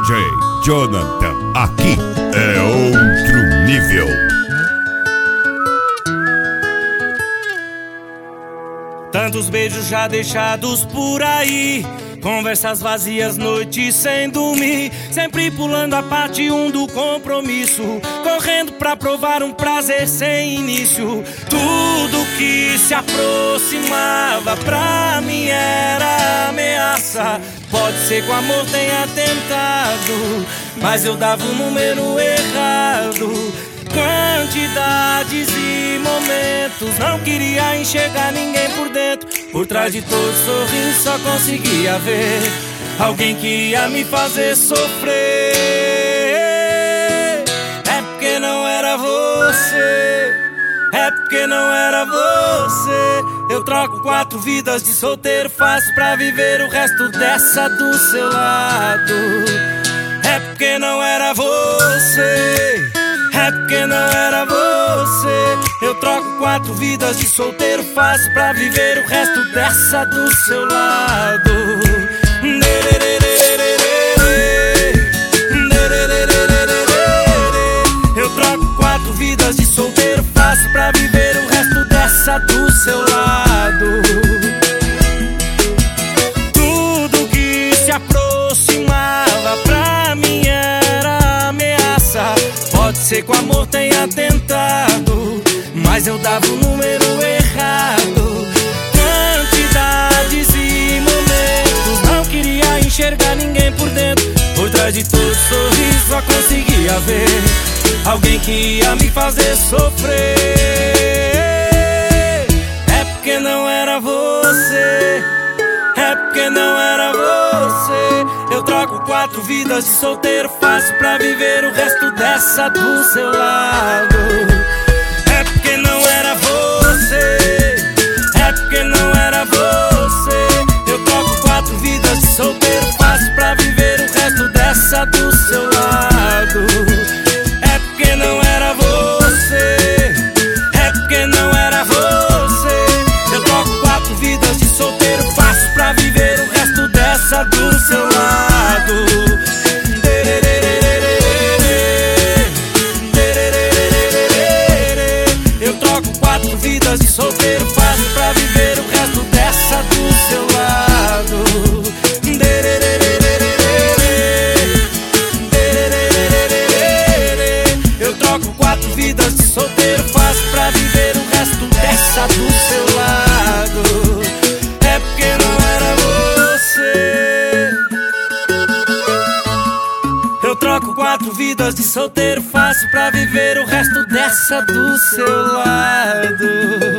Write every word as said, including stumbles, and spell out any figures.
J Jonathan, aqui é outro nível. Tantos beijos já deixados por aí, conversas vazias, noites sem dormir, sempre pulando a parte um do compromisso, correndo pra provar um prazer sem início. Tudo que se aproximava pra mim era ameaça. Pode ser que o amor tenha tentado, mas eu dava o número errado. Quantidades e momentos, não queria enxergar ninguém por dentro. Por trás de todo sorriso só conseguia ver alguém que ia me fazer sofrer. É porque não era você, é porque não era você. Eu troco quatro vidas de solteiro fácil pra viver o resto dessa do seu lado. É porque não era você, é porque não era você. Eu troco quatro vidas de solteiro fácil pra viver o resto dessa do seu lado. Eu troco quatro vidas de solteiro fácil pra viver o resto dessa do seu lado. Tudo que se aproximava pra mim era ameaça. Pode ser que o amor tenha tentado, mas eu dava o número errado. Quantidades e momentos, não queria enxergar ninguém por dentro. Por trás de todo sorriso só conseguia ver alguém que ia me fazer sofrer. É porque não era você, é porque não era você. Eu troco quatro vidas de solteiro fácil pra viver o resto dessa do seu lado. É porque não era você, é porque não era você. Eu troco quatro vidas de solteiro fácil pra viver o resto dessa do seu lado. É porque não era você, é porque não era você. Eu troco quatro vidas de solteiro fácil pra viver o resto dessa do seu lado. Eu troco quatro vidas de solteiro fácil pra viver o resto dessa do seu lado. Eu troco quatro vidas de solteiro fácil pra viver o resto dessa do seu lado. É porque não era você. Eu troco quatro vidas de solteiro fácil pra viver o resto dessa do seu lado.